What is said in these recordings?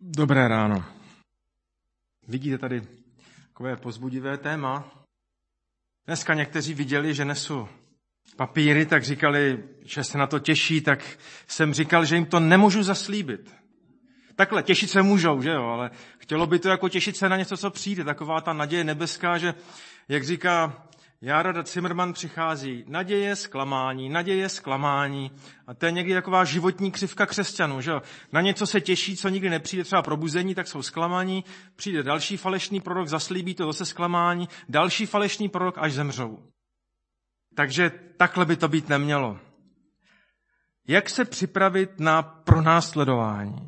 Dobré ráno. Vidíte tady takové povzbudivé téma. Dneska někteří viděli, že nesu papíry, tak říkali, že se na to těší, tak jsem říkal, že jim to nemůžu zaslíbit. Takhle, těšit se můžou, že jo, ale chtělo by to jako těšit se na něco, co přijde. Taková ta naděje nebeská, že, jak říká Járada Cimrman, přichází naděje, zklamání. A to je někdy taková životní křivka křesťanů, že jo. Na něco se těší, co nikdy nepřijde, třeba probuzení, tak jsou zklamaní. Přijde další falešný prorok, zaslíbí to, zase zklamání. Další falešný prorok, až zemřou. Takže takhle by to být nemělo. Jak se připravit na pronásledování?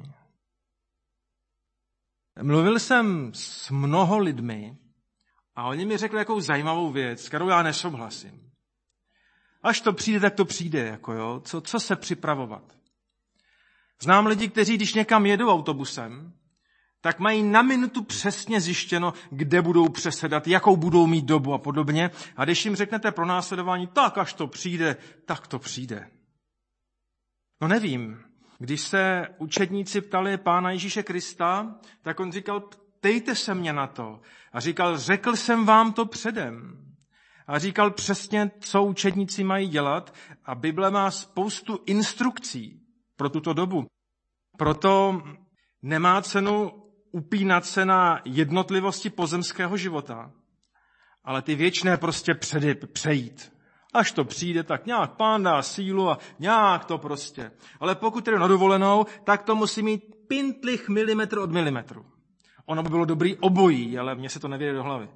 Mluvil jsem s mnoho lidmi a oni mi řekli jakou zajímavou věc, s kterou já nesouhlasím. Až to přijde, tak to přijde. Jako jo. Co se připravovat? Znám lidi, kteří, když někam jedou autobusem, tak mají na minutu přesně zjištěno, kde budou přesedat, jakou budou mít dobu a podobně. A když jim řeknete pronásledování, tak až to přijde, tak to přijde. No nevím. Když se učedníci ptali Pána Ježíše Krista, tak on říkal, ptejte se mě na to. A říkal, řekl jsem vám to předem. A říkal přesně, co učedníci mají dělat. A Bible má spoustu instrukcí pro tuto dobu. Proto nemá cenu upínat se na jednotlivosti pozemského života, ale ty věčné prostě přejít. Až to přijde, tak nějak Pán dá sílu a nějak to prostě. Ale pokud jde na dovolenou, tak to musí mít pintlich milimetr od milimetru. Ono by bylo dobrý obojí, ale mně se to nevěde do hlavy.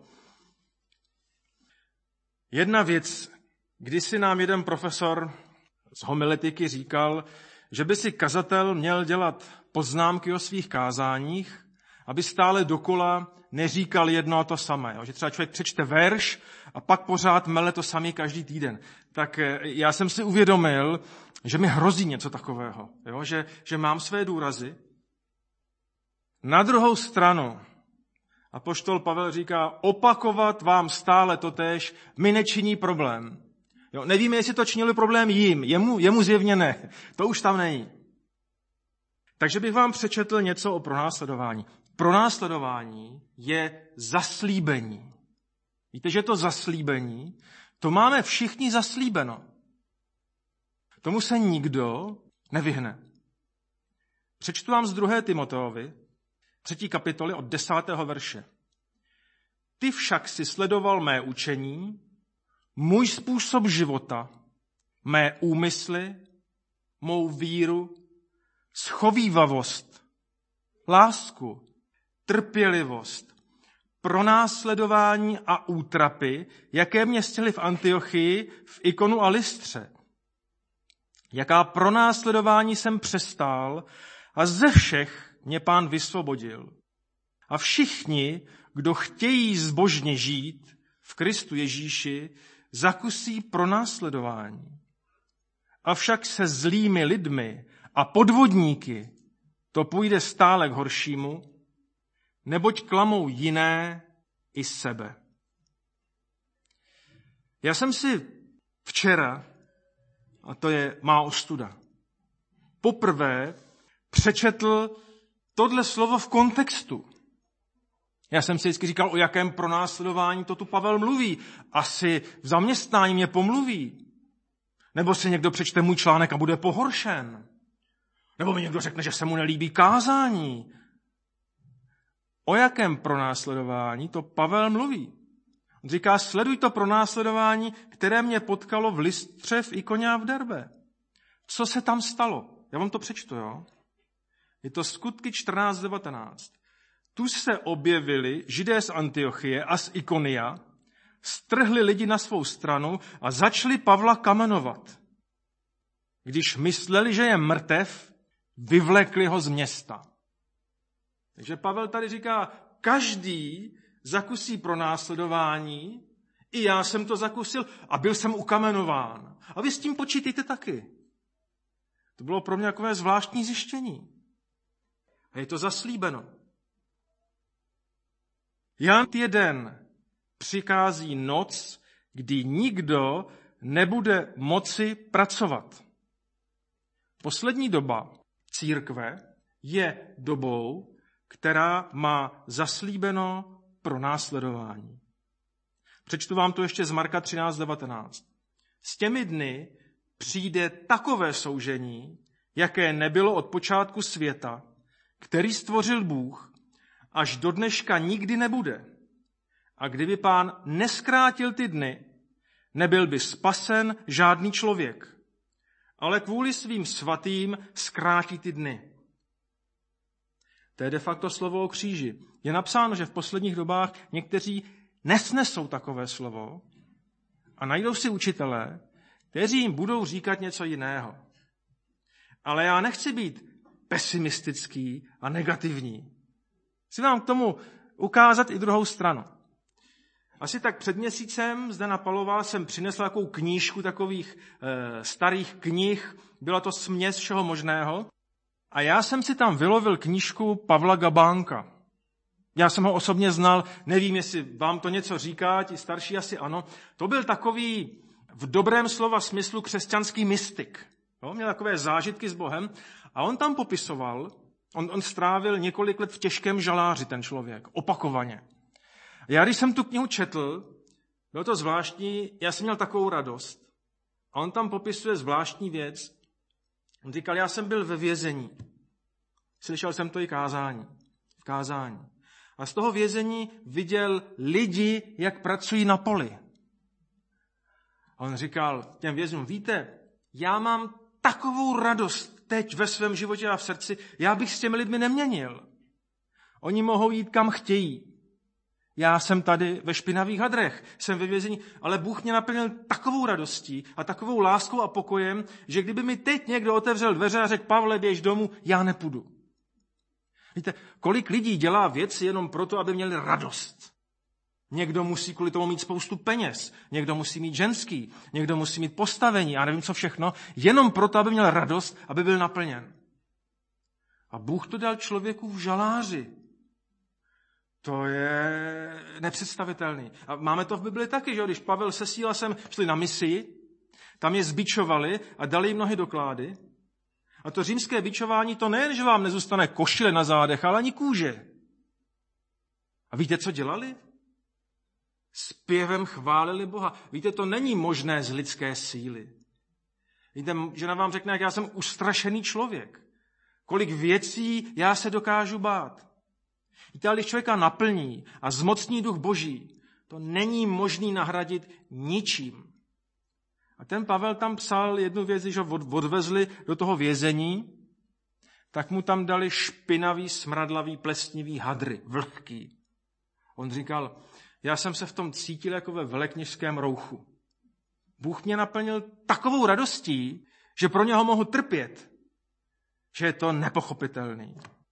Jedna věc, kdysi nám jeden profesor z homiletiky říkal, že by si kazatel měl dělat poznámky o svých kázáních, aby stále dokola neříkal jedno a to samé. Jo? Že třeba člověk přečte verš a pak pořád mele to samý každý týden. Tak já jsem si uvědomil, že mi hrozí něco takového. Jo? Že mám své důrazy. Na druhou stranu apoštol Pavel říká, opakovat vám stále totéž mi nečiní problém. Jo? Nevíme, jestli to činili problém jim. Jemu zjevně ne. To už tam není. Takže bych vám přečetl něco o pronásledování. Pronásledování je zaslíbení. Víte, že to zaslíbení, to máme všichni zaslíbeno. Tomu se nikdo nevyhne. Přečtu vám z 2. Timoteovi, 3. kapitoly od 10. verše. Ty však si sledoval mé učení, můj způsob života, mé úmysly, mou víru, schovívavost, lásku, trpělivost, pronásledování a útrapy, jaké mě stěli v Antiochii, v Ikonu a Lystře. Jaká pronásledování jsem přestál a ze všech mě Pán vysvobodil. A všichni, kdo chtějí zbožně žít v Kristu Ježíši, zakusí pronásledování. Avšak se zlými lidmi a podvodníky to půjde stále k horšímu, neboť klamou jiné i sebe. Já jsem si včera, a to je má ostuda, poprvé přečetl tohle slovo v kontextu. Já jsem si vždycky říkal, o jakém pronásledování to tu Pavel mluví. Asi v zaměstnání mě pomluví. Nebo si někdo přečte můj článek a bude pohoršen. Nebo mi někdo řekne, že se mu nelíbí kázání. O jakém pronásledování to Pavel mluví? On říká, sleduj to pronásledování, které mě potkalo v Lystře, v Ikoně a v Derbe. Co se tam stalo? Já vám to přečtu, jo? Je to Skutky 14:19. Tu se objevili Židé z Antiochie a z Ikonia, strhli lidi na svou stranu a začali Pavla kamenovat. Když mysleli, že je mrtev, vyvlekli ho z města. Takže Pavel tady říká, každý zakusí pronásledování, i já jsem to zakusil a byl jsem ukamenován. A vy s tím počítejte taky. To bylo pro mě takové zvláštní zjištění. A je to zaslíbeno. Jan 1 přichází noc, kdy nikdo nebude moci pracovat. Poslední doba církve je dobou, která má zaslíbeno pro následování. Přečtu vám to ještě z Marka 13:19. S těmi dny přijde takové soužení, jaké nebylo od počátku světa, který stvořil Bůh, až do dneška nikdy nebude. A kdyby Pán neskrátil ty dny, nebyl by spasen žádný člověk, ale kvůli svým svatým zkrátí ty dny. To je de facto slovo o kříži. Je napsáno, že v posledních dobách někteří nesnesou takové slovo a najdou si učitelé, kteří jim budou říkat něco jiného. Ale já nechci být pesimistický a negativní. Chci vám k tomu ukázat i druhou stranu. Asi tak před měsícem zde na Paloval jsem přinesl takovou knížku takových starých knih. Byla to směs všeho možného. A já jsem si tam vylovil knížku Pavla Gabánka. Já jsem ho osobně znal, nevím, jestli vám to něco říká, ti starší asi ano. To byl takový v dobrém slova smyslu křesťanský mystik. Jo? Měl takové zážitky s Bohem a on tam popisoval, on strávil několik let v těžkém žaláři, ten člověk, opakovaně. Já, když jsem tu knihu četl, bylo to zvláštní, já jsem měl takovou radost. A on tam popisuje zvláštní věc. On říkal, já jsem byl ve vězení. Slyšel jsem to i v kázání. A z toho vězení viděl lidi, jak pracují na poli. A on říkal těm vězňům, víte, já mám takovou radost teď ve svém životě a v srdci, já bych s těmi lidmi neměnil. Oni mohou jít kam chtějí. Já jsem tady ve špinavých hadrech, jsem ve vězení, ale Bůh mě naplnil takovou radostí a takovou láskou a pokojem, že kdyby mi teď někdo otevřel dveře a řekl, Pavle, běž domů, já nepůjdu. Víte, kolik lidí dělá věci jenom proto, aby měli radost. Někdo musí kvůli tomu mít spoustu peněz, někdo musí mít ženský, někdo musí mít postavení, já nevím co všechno, jenom proto, aby měl radost, aby byl naplněn. A Bůh to dal člověku v žaláři. To je nepředstavitelný. A máme to v Bibli taky, že když Pavel se Sílasem šli na misi, tam je zbičovali a dali jim nohy do klády. A to římské bičování, to nejen, že vám nezůstane košile na zádech, ale ani kůže. A víte, co dělali? Zpěvem chválili Boha. Víte, to není možné z lidské síly. Víte, žena vám řekne, jak já jsem ustrašený člověk. Kolik věcí já se dokážu bát. Víte, ale když člověka naplní a zmocní duch Boží, to není možný nahradit ničím. A ten Pavel tam psal jednu věc, když ho odvezli do toho vězení, tak mu tam dali špinavý, smradlavý, plesnivý hadry, vlhký. On říkal, já jsem se v tom cítil jako ve velekněžském rouchu. Bůh mě naplnil takovou radostí, že pro něho mohu trpět, že je to nepochopitelný.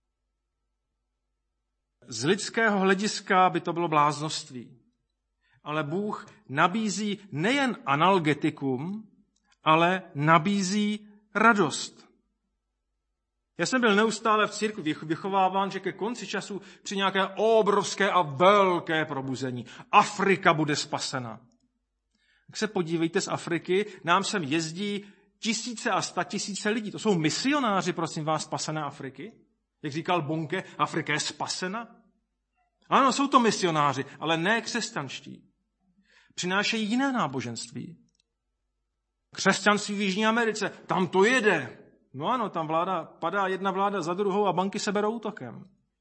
Z lidského hlediska by to bylo bláznoství. Ale Bůh nabízí nejen analgetikum, ale nabízí radost. Já jsem byl neustále v církvi vychováván, že ke konci času při nějaké obrovské a velké probuzení Afrika bude spasena. Tak se podívejte z Afriky, nám sem jezdí tisíce a statisíce lidí. To jsou misionáři, prosím vás, spasené Afriky. Jak říkal Bonke, Afrika je spasena. Ano, jsou to misionáři, ale ne křesťanští. Přinášejí jiné náboženství. Křesťanství v Jižní Americe, tam to jede. No ano, tam padá jedna vláda za druhou a banky se berou útokem.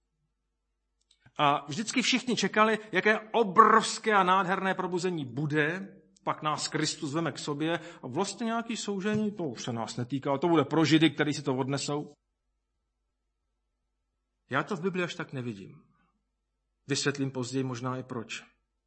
A vždycky všichni čekali, jaké obrovské a nádherné probuzení bude, pak nás Kristus veme k sobě a vlastně nějaký soužení, to už se nás netýká, to bude pro Židy, kteří si to odnesou. Já to v Bibli až tak nevidím. Vysvětlím později možná i proč.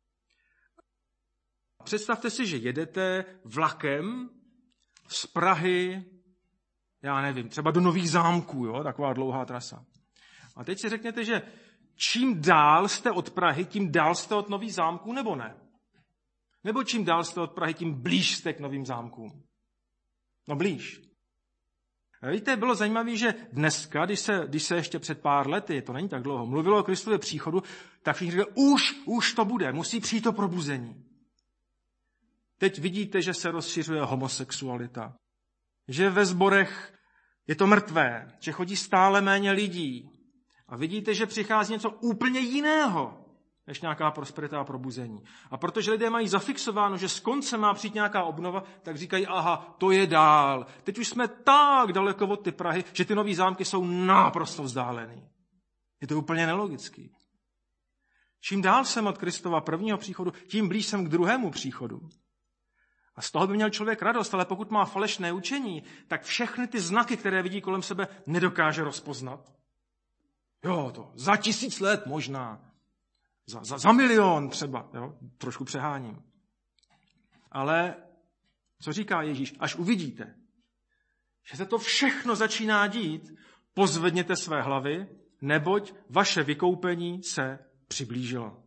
Představte si, že jedete vlakem z Prahy, já nevím, třeba do Nových Zámků, jo? Taková dlouhá trasa. A teď si řekněte, že čím dál jste od Prahy, tím dál jste od Nových Zámků, nebo ne? Nebo čím dál jste od Prahy, tím blíž jste k Novým Zámkům? No blíž. A víte, bylo zajímavé, že dneska, když se ještě před pár lety, to není tak dlouho, mluvilo o Kristově příchodu, tak všichni říkali, už to bude, musí přijít to probuzení. Teď vidíte, že se rozšiřuje homosexualita, že ve sborech je to mrtvé, že chodí stále méně lidí A vidíte, že přichází něco úplně jiného, než nějaká prosperita a probuzení. A protože lidé mají zafixováno, že s koncem má přijít nějaká obnova, tak říkají, aha, to je dál. Teď už jsme tak daleko od ty Prahy, že ty nový zámky jsou naprosto vzdálený. Je to úplně nelogický. Čím dál jsem od Kristova prvního příchodu, tím blíž jsem k druhému příchodu. A z toho by měl člověk radost, ale pokud má falešné učení, tak všechny ty znaky, které vidí kolem sebe, nedokáže rozpoznat. Jo, to za 1000 let možná. Za 1 000 000 třeba. Jo? Trošku přeháním. Ale co říká Ježíš? Až uvidíte, že se to všechno začíná dít, pozvedněte své hlavy, neboť vaše vykoupení se přiblížilo.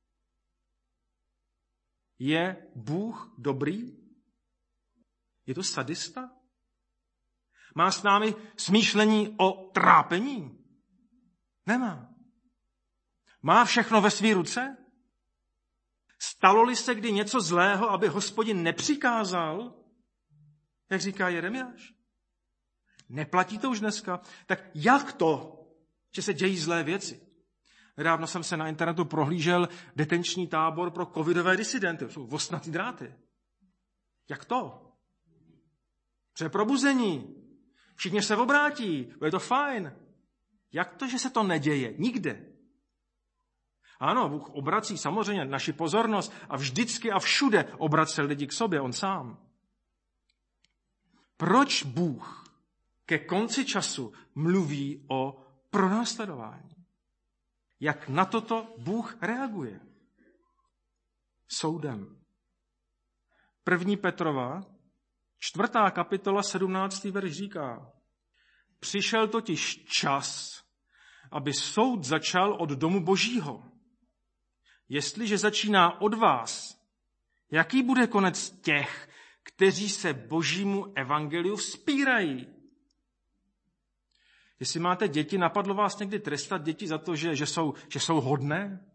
Je Bůh dobrý? Je to sadista? Má s námi smýšlení o trápení? Nemá. Má všechno ve svý ruce? Stalo-li se kdy něco zlého, aby Hospodin nepřikázal, jak říká Jeremiáš? Neplatí to už dneska? Tak jak to, že se dějí zlé věci? Nedávno jsem se na internetu prohlížel detenční tábor pro covidové disidenty. To jsou ostnatý dráty. Jak to? Pře probuzení. Všichni se obrátí. Je to fajn. Jak to, že se to neděje? Nikde. Ano, Bůh obrací samozřejmě naši pozornost a vždycky a všude obracel lidi k sobě, on sám. Proč Bůh ke konci času mluví o pronásledování? Jak na toto Bůh reaguje? Soudem. 1. Petrova, 4. kapitola, 17. verš říká: Přišel totiž čas, aby soud začal od domu Božího. Jestliže začíná od vás, jaký bude konec těch, kteří se Božímu evangeliu vzpírají? Jestli máte děti, napadlo vás někdy trestat děti za to, že jsou hodné?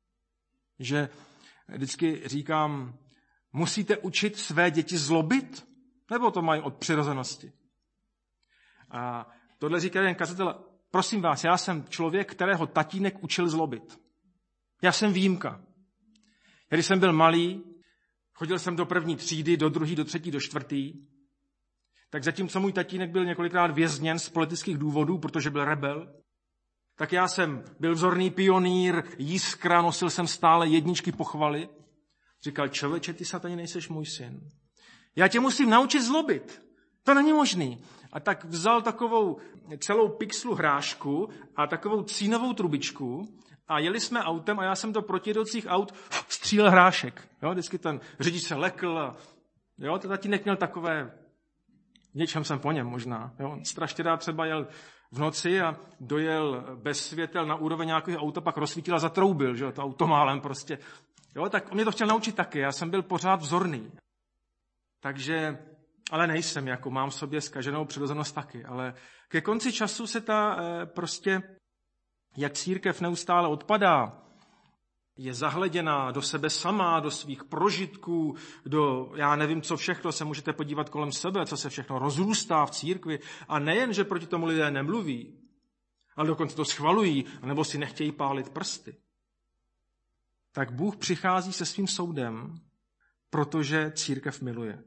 Že vždycky říkám, musíte učit své děti zlobit? Nebo to mají od přirozenosti? A tohle říká jeden kazatel, prosím vás, já jsem člověk, kterého tatínek učil zlobit. Já jsem výjimka. Když jsem byl malý, chodil jsem do 1. třídy, do 2., do 3., do 4., tak zatímco můj tatínek byl několikrát vězněn z politických důvodů, protože byl rebel, tak já jsem byl vzorný pionýr, jiskra, nosil jsem stále 1 pochvaly. Říkal, člověče, ty snad ani nejseš můj syn. Já tě musím naučit zlobit. To není možný. A tak vzal takovou celou pixlu hrášku a takovou cínovou trubičku a jeli jsme autem a já jsem do protijedoucích aut střílel hrášek. Jo, vždycky ten řidič se lekl a jo, to tatínek měl takové, v něčem jsem po něm možná. Jo, strašně rád třeba jel v noci a dojel bez světel na úroveň nějakého auta, pak rozsvítil a zatroubil, že jo, to automálem prostě. Jo, tak on mě to chtěl naučit taky, já jsem byl pořád vzorný. Takže, ale nejsem, jako mám v sobě zkaženou přirozenost taky, ale ke konci času se ta prostě, jak církev neustále odpadá, je zahleděná do sebe sama, do svých prožitků, do, já nevím, co všechno, se můžete podívat kolem sebe, co se všechno rozrůstá v církvi. A nejen, že proti tomu lidé nemluví, ale dokonce to schvalují, anebo si nechtějí pálit prsty. Tak Bůh přichází se svým soudem, protože církev miluje.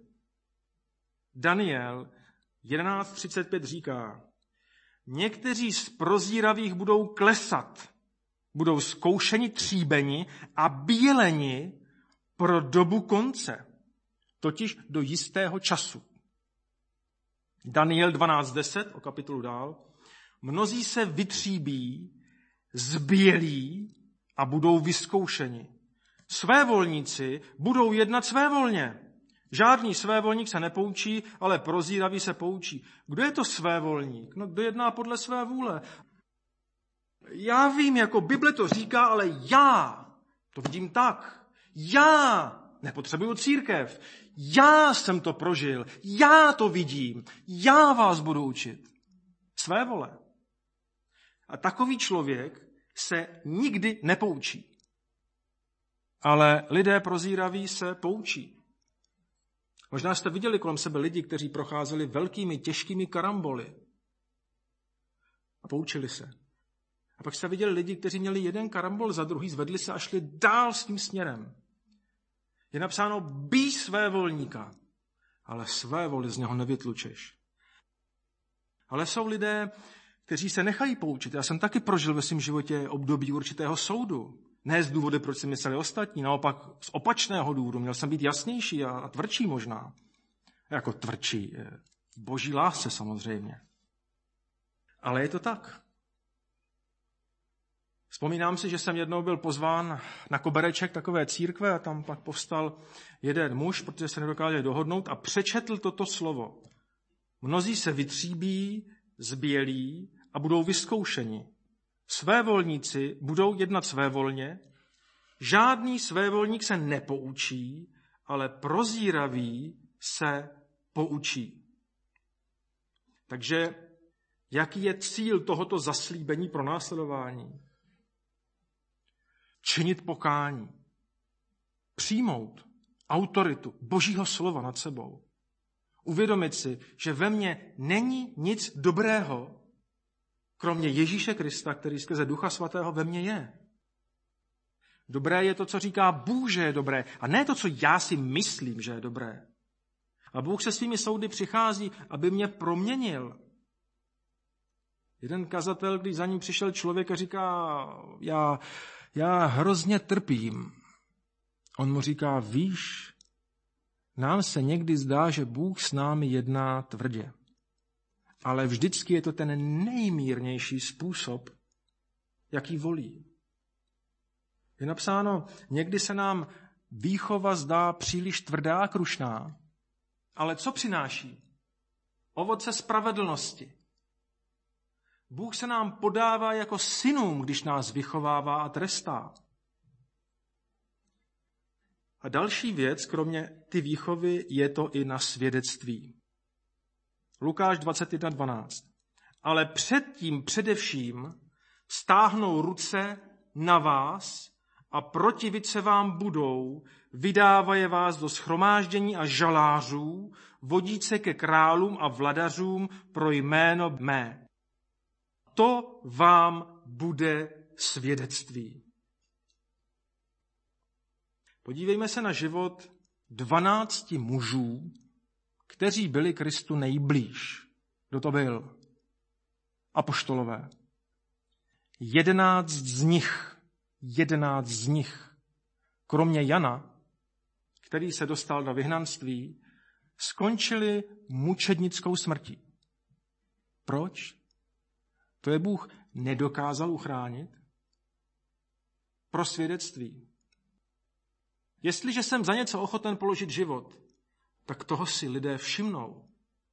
Daniel 11.35 říká, někteří z prozíravých budou klesat, budou zkoušeni tříbeni a bíleni pro dobu konce, totiž do jistého času. Daniel 12.10, o kapitolu dál, mnozí se vytříbí, zbělí a budou vyzkoušeni. Svévolníci budou jednat svévolně. Žádný svévolník se nepoučí, ale prozíravý se poučí. Kdo je to svévolník? No, kdo jedná podle své vůle? Já vím, jako Bible to říká, ale já to vidím tak. Já nepotřebuju církev. Já jsem to prožil. Já to vidím. Já vás budu učit. Své vole. A takový člověk se nikdy nepoučí. Ale lidé prozíraví se poučí. Možná jste viděli kolem sebe lidi, kteří procházeli velkými, těžkými karamboly. A poučili se. A Pak se viděli lidi, kteří měli jeden karambol za druhý, zvedli se a šli dál s tím směrem. Je napsáno, bij své volníka, ale své voli z něho nevytlučeš. Ale jsou lidé, kteří se nechají poučit. Já jsem taky prožil ve svém životě období určitého soudu. Ne z důvodu, proč si mysleli ostatní, naopak z opačného důvodu. Měl jsem být jasnější a tvrdší možná. Jako tvrdší. V boží lásce samozřejmě. Ale je to tak. Vzpomínám si, že jsem jednou byl pozván na kobereček takové církve a tam pak povstal jeden muž, protože se nedokázali dohodnout a přečetl toto slovo. Mnozí se vytříbí, zbělí a budou vyzkoušeni. Svévolníci budou jednat svévolně, žádný svévolník se nepoučí, ale prozíravý se poučí. Takže jaký je cíl tohoto zaslíbení pro následování? Činit pokání. Přijmout autoritu Božího slova nad sebou. Uvědomit si, že ve mně není nic dobrého, kromě Ježíše Krista, který skrze Ducha Svatého ve mně je. Dobré je to, co říká Bůh, že je dobré, a ne to, co já si myslím, že je dobré. A Bůh se svými soudy přichází, aby mě proměnil. Jeden kazatel, když za ním přišel člověk a říká, já hrozně trpím. On mu říká, víš, nám se někdy zdá, že Bůh s námi jedná tvrdě. Ale vždycky je to ten nejmírnější způsob, jaký volí. Je napsáno, někdy se nám výchova zdá příliš tvrdá a krušná, ale co přináší? Ovoce spravedlnosti. Bůh se nám podává jako synům, když nás vychovává a trestá. A další věc, kromě ty výchovy, je to i na svědectví. Lukáš 21:12. Ale předtím především stáhnou ruce na vás a protivit se vám budou, vydávaje vás do shromáždění a žalářů, vodí se ke králům a vladařům pro jméno mé. To vám bude svědectví. Podívejme se na život 12 mužů, kteří byli Kristu nejblíž. Kdo to byl? Apoštolové. 11 z nich, kromě Jana, který se dostal do vyhnanství, skončili mučednickou smrtí. Proč? To je Bůh nedokázal uchránit? Pro svědectví. Jestliže jsem za něco ochoten položit život, tak toho si lidé všimnou.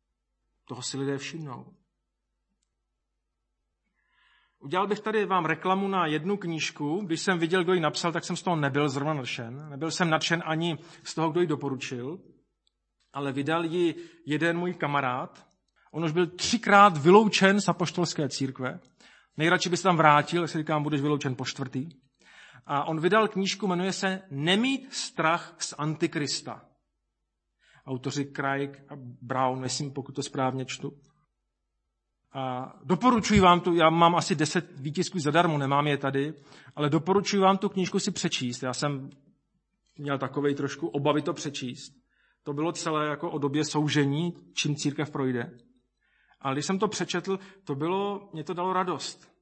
Udělal bych tady vám reklamu na jednu knížku. Když jsem viděl, kdo ji napsal, tak jsem z toho nebyl zrovna nadšen. Nebyl jsem nadšen ani z toho, kdo ji doporučil, ale vydal ji jeden můj kamarád. On už byl 3krát vyloučen z apoštolské církve. Nejradši by se tam vrátil, jak se říkám, budeš vyloučen po 4. A on vydal knížku, jmenuje se Nemít strach z Antikrista. Autoři Craig a Brown, myslím, pokud to správně čtu. A doporučuji vám tu, já mám asi 10 výtisků zadarmo, nemám je tady, ale doporučuji vám tu knížku si přečíst. Já jsem měl takovej trošku obavy to přečíst. To bylo celé jako o době soužení, čím církev projde. Ale když jsem to přečetl, mě to dalo radost.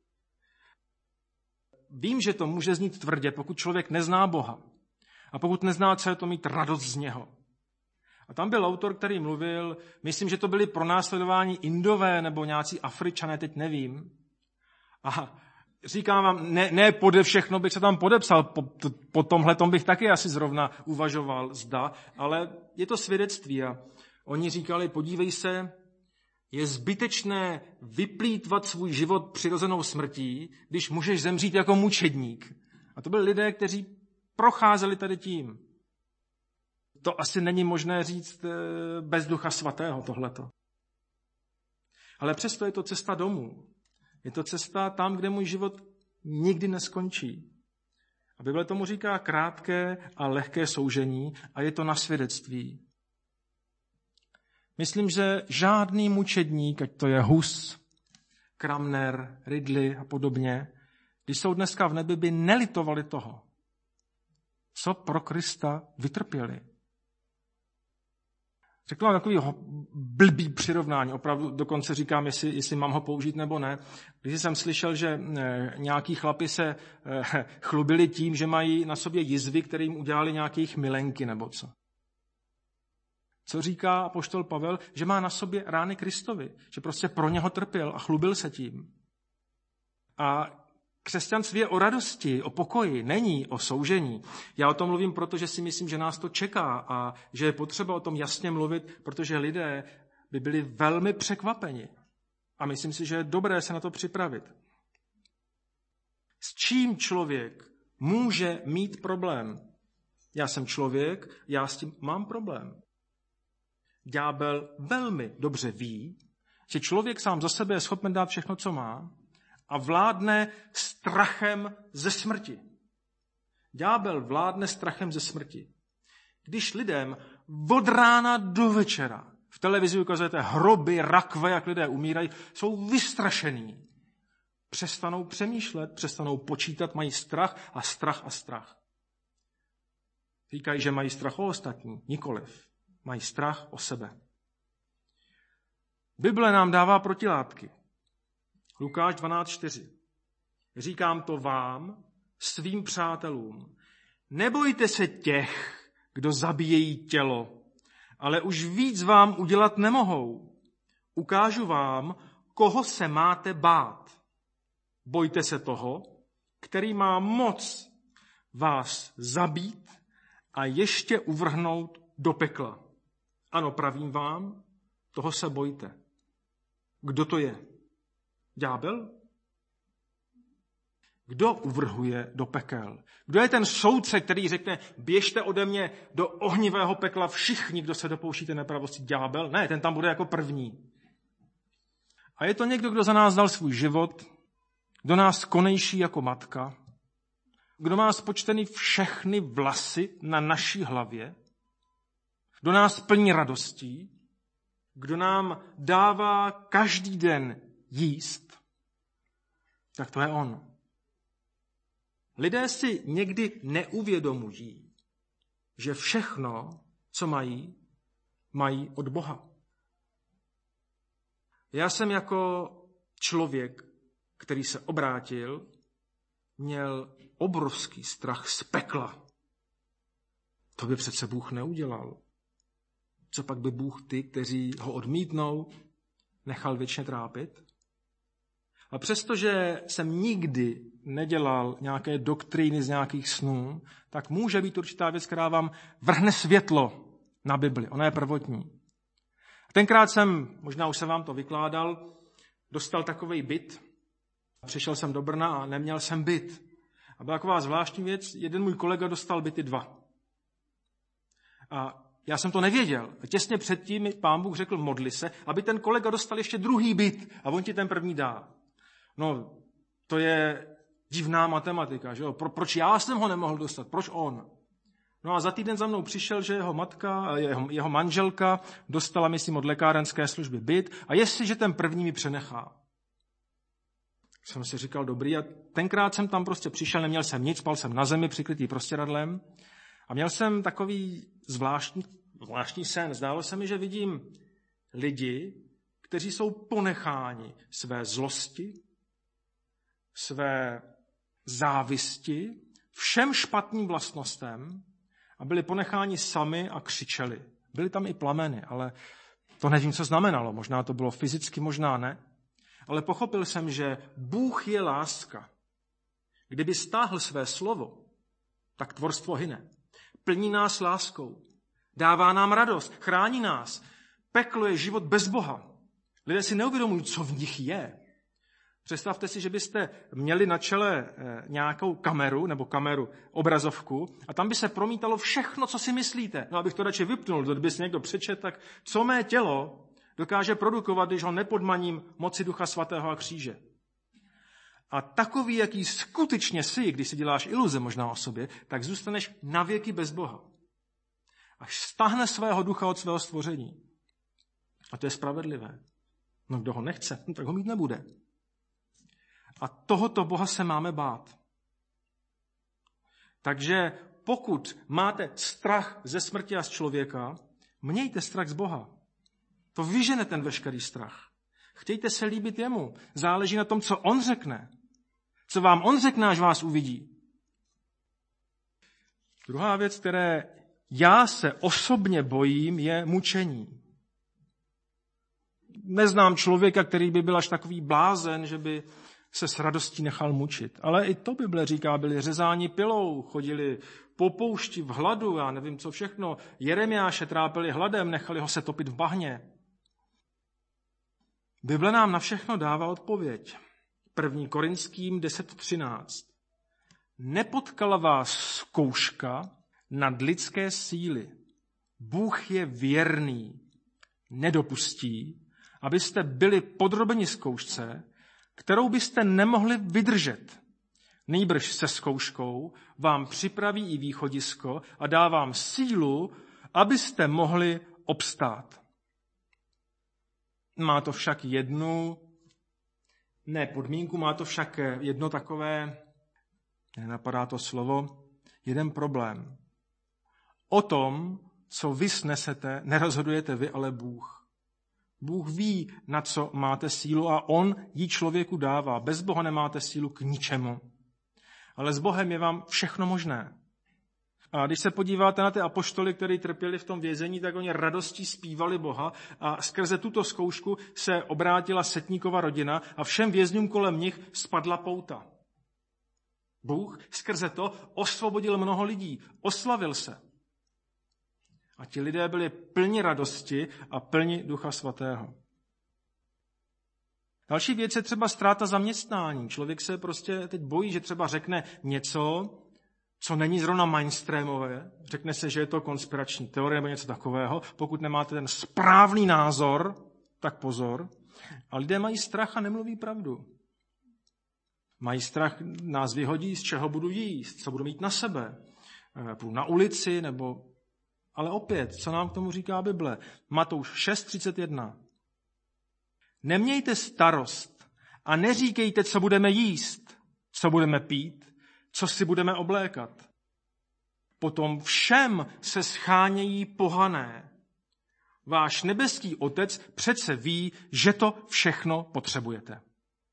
Vím, že to může znít tvrdě, pokud člověk nezná Boha. A pokud nezná, co je to mít radost z něho. A tam byl autor, který mluvil, myslím, že to byli pronásledování Indové nebo nějací Afričané, teď nevím. A říkám vám, ne pode všechno bych se tam podepsal, po tomhletom bych taky asi zrovna uvažoval, zda, ale je to svědectví. A oni říkali, podívej se, je zbytečné vyplýtvat svůj život přirozenou smrtí, když můžeš zemřít jako mučedník. A to byli lidé, kteří procházeli tady tím. To asi není možné říct bez Ducha Svatého tohleto. Ale přesto je to cesta domů. Je to cesta tam, kde můj život nikdy neskončí. A Bible tomu říká krátké a lehké soužení a je to na svědectví. Myslím, že žádný mučedník, ať to je Hus, Cranmer, Ridley a podobně, když jsou dneska v nebi, by nelitovali toho, co pro Krista vytrpěli. Řekl vám takový blbý přirovnání, opravdu dokonce říkám, jestli mám ho použít nebo ne. Když jsem slyšel, že nějaký chlapi se chlubili tím, že mají na sobě jizvy, které jim udělali nějakých milenky nebo co. Co říká apoštol Pavel? Že má na sobě rány Kristovi, že prostě pro něho trpěl a chlubil se tím. A křesťanství je o radosti, o pokoji, není o soužení. Já o tom mluvím, protože si myslím, že nás to čeká a že je potřeba o tom jasně mluvit, protože lidé by byli velmi překvapeni. A myslím si, že je dobré se na to připravit. S čím člověk může mít problém? Já jsem člověk, já s tím mám problém. Ďábel velmi dobře ví, že člověk sám za sebe je schopen dát všechno, co má, a vládne strachem ze smrti. Ďábel vládne strachem ze smrti. Když lidem od rána do večera v televizi ukazujete hroby, rakve, jak lidé umírají, jsou vystrašení. Přestanou přemýšlet, přestanou počítat, mají strach a strach a strach. Říkají, že mají strach o ostatní, nikoliv. Mají strach o sebe. Bible nám dává protilátky. Lukáš 12:4. Říkám to vám, svým přátelům. Nebojte se těch, kdo zabíjejí tělo, ale už víc vám udělat nemohou. Ukážu vám, koho se máte bát. Bojte se toho, který má moc vás zabít a ještě uvrhnout do pekla. Ano, pravím vám, toho se bojte. Kdo to je? Ďábel? Kdo uvrhuje do pekel? Kdo je ten soudce, který řekne, běžte ode mě do ohnivého pekla všichni, kdo se dopouštíte nepravosti? Ďábel? Ne, ten tam bude jako první. A je to někdo, kdo za nás dal svůj život, kdo nás konejší jako matka, kdo má spočteny všechny vlasy na naší hlavě, kdo nás plní radostí, kdo nám dává každý den jíst, tak to je on. Lidé si někdy neuvědomují, že všechno, co mají, mají od Boha. Já jsem jako člověk, který se obrátil, měl obrovský strach z pekla. To by přece Bůh neudělal. Co pak by Bůh ty, kteří ho odmítnou, nechal věčně trápit? A přestože jsem nikdy nedělal nějaké doktríny z nějakých snů, tak může být určitá věc, která vám vrhne světlo na Bibli. Ona je prvotní. Tenkrát jsem, možná už jsem vám to vykládal, dostal takovej byt. Přišel jsem do Brna a neměl jsem byt. A byla taková zvláštní věc, jeden můj kolega dostal byty 2. A já jsem to nevěděl. Těsně předtím mi Pán Bůh řekl, modli se, aby ten kolega dostal ještě druhý byt a on ti ten první dá. No, to je divná matematika, že jo? Proč já jsem ho nemohl dostat? Proč on? No a za týden za mnou přišel, že jeho matka, jeho manželka dostala, myslím, od lékárenské služby byt a jestliže ten první mi přenechá. Jsem si říkal, dobrý, a tenkrát jsem tam prostě přišel, neměl jsem nic, spal jsem na zemi, přikrytý prostěradlem a měl jsem takový zvláštní sen. Zdálo se mi, že vidím lidi, kteří jsou ponecháni své zlosti, své závisti, všem špatným vlastnostem a byli ponecháni sami a křičeli. Byly tam i plameny, ale to nevím, co znamenalo. Možná to bylo fyzicky, možná ne. Ale pochopil jsem, že Bůh je láska. Kdyby stáhl své slovo, tak tvorstvo hyne. Plní nás láskou. Dává nám radost. Chrání nás. Peklo je život bez Boha. Lidé si neuvědomují, co v nich je. Představte si, že byste měli na čele nějakou kameru nebo obrazovku a tam by se promítalo všechno, co si myslíte. No, abych to radši vypnul, kdyby si někdo přečet, tak co mé tělo dokáže produkovat, když ho nepodmaním moci Ducha Svatého a kříže. A takový, jaký skutečně jsi, když si děláš iluze možná o sobě, tak zůstaneš navěky bez Boha. Až stáhne svého ducha od svého stvoření. A to je spravedlivé. No kdo ho nechce, tak ho mít nebude. A tohoto Boha se máme bát. Takže pokud máte strach ze smrti a z člověka, mějte strach z Boha. To vyžene ten veškerý strach. Chtějte se líbit jemu. Záleží na tom, co on řekne. Co vám on řekne, až vás uvidí. Druhá věc, které já se osobně bojím, je mučení. Neznám člověka, který by byl až takový blázen, že by se s radostí nechal mučit. Ale i to Bible říká, byli řezáni pilou, chodili po poušti v hladu, já nevím co všechno. Jeremiáše trápili hladem, nechali ho se topit v bahně. Bible nám na všechno dává odpověď. 1. Korinským 10:13. Nepotkala vás zkouška nad lidské síly. Bůh je věrný, nedopustí, abyste byli podrobeni zkoušce, kterou byste nemohli vydržet. Nýbrž se zkouškou vám připraví i východisko a dá vám sílu, abyste mohli obstát. Má to však podmínku, má to však jedno takové, nenapadá to slovo, jeden problém. O tom, co vy snesete, nerozhodujete vy, ale Bůh. Bůh ví, na co máte sílu a on ji člověku dává. Bez Boha nemáte sílu k ničemu. Ale s Bohem je vám všechno možné. A když se podíváte na ty apoštoly, kteří trpěli v tom vězení, tak oni radostí zpívali Boha a skrze tuto zkoušku se obrátila setníkova rodina a všem vězňům kolem nich spadla pouta. Bůh skrze to osvobodil mnoho lidí, oslavil se. A ti lidé byli plni radosti a plni Ducha Svatého. Další věc je třeba ztráta zaměstnání. Člověk se prostě teď bojí, že třeba řekne něco, co není zrovna mainstreamové. Řekne se, že je to konspirační teorie nebo něco takového. Pokud nemáte ten správný názor, tak pozor. A lidé mají strach a nemluví pravdu. Mají strach, nás vyhodí, z čeho budu jíst, co budu mít na sebe. Půjdu na ulici nebo... Ale opět, co nám k tomu říká Bible? Matouš 6:31. Nemějte starost a neříkejte, co budeme jíst, co budeme pít, co si budeme oblékat. Potom všem se schánějí pohané. Váš nebeský Otec přece ví, že to všechno potřebujete.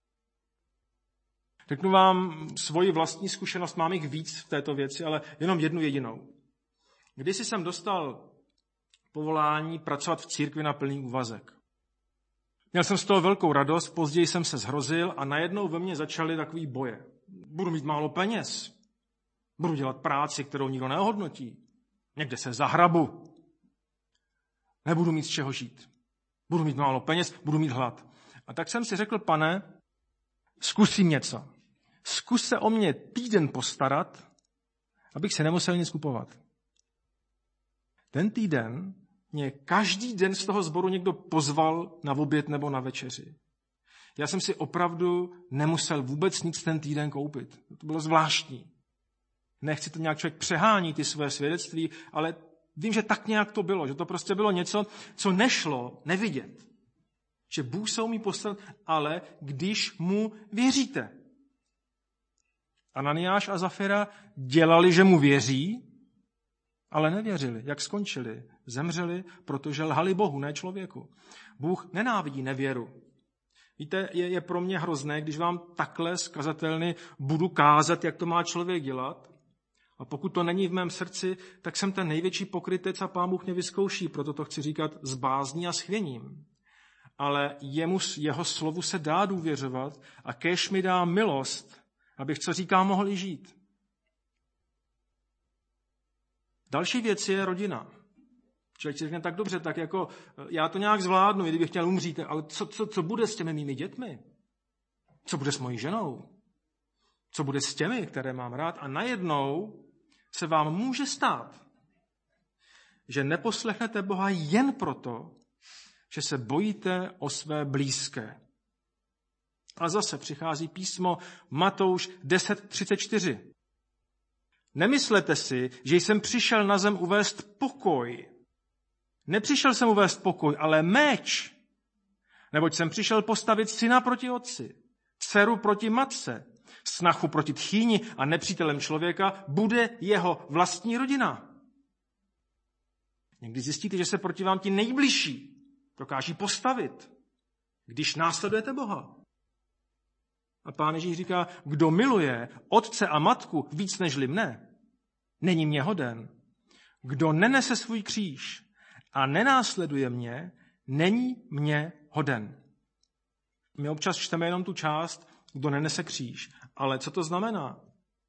Řeknu vám svoji vlastní zkušenost, mám jich víc v této věci, ale jenom jednu jedinou. Kdysi jsem dostal povolání pracovat v církvi na plný úvazek. Měl jsem z toho velkou radost, později jsem se zhrozil a najednou ve mně začaly takový boje. Budu mít málo peněz, budu dělat práci, kterou nikdo neohodnotí, někde se zahrabu, nebudu mít z čeho žít, budu mít málo peněz, budu mít hlad. A tak jsem si řekl, Pane, zkusím něco. Zkus se o mě týden postarat, abych se nemusel nic kupovat. Ten týden mě každý den z toho sboru někdo pozval na oběd nebo na večeři. Já jsem si opravdu nemusel vůbec nic ten týden koupit. To bylo zvláštní. Nechci to nějak člověk přehání, ty své svědectví, ale vím, že tak nějak to bylo, že to prostě bylo něco, co nešlo nevidět. Že Bůh se umí postarat, ale když mu věříte. Ananiáš a Zafira dělali, že mu věří, ale nevěřili. Jak skončili? Zemřeli, protože lhali Bohu, ne člověku. Bůh nenávidí nevěru. Víte, je pro mě hrozné, když vám takhle z kazatelny budu kázat, jak to má člověk dělat. A pokud to není v mém srdci, tak jsem ten největší pokrytec a Pán Bůh mě vyzkouší. Proto to chci říkat s bázní a s chvěním. Ale jeho slovu se dá důvěřovat a kéž mi dá milost, abych, co říká, mohl žít. Další věc je rodina. Člověk si řekne, tak dobře, tak jako já to nějak zvládnu, i kdybych chtěl umřít, ale co bude s těmi mými dětmi? Co bude s mojí ženou? Co bude s těmi, které mám rád? A najednou se vám může stát, že neposlechnete Boha jen proto, že se bojíte o své blízké. A zase přichází písmo Matouš 10:34. Nemyslete si, že jsem přišel na zem uvést pokoj. Nepřišel jsem uvést pokoj, ale meč. Neboť jsem přišel postavit syna proti otci, dceru proti matce, snachu proti tchýni a nepřítelem člověka bude jeho vlastní rodina. Někdy zjistíte, že se proti vám ti nejbližší dokáží postavit, když následujete Boha. A Pán Ježíš říká, kdo miluje otce a matku víc nežli mne, není mě hoden. Kdo nenese svůj kříž a nenásleduje mě, není mě hoden. My občas čteme jenom tu část, kdo nenese kříž. Ale co to znamená?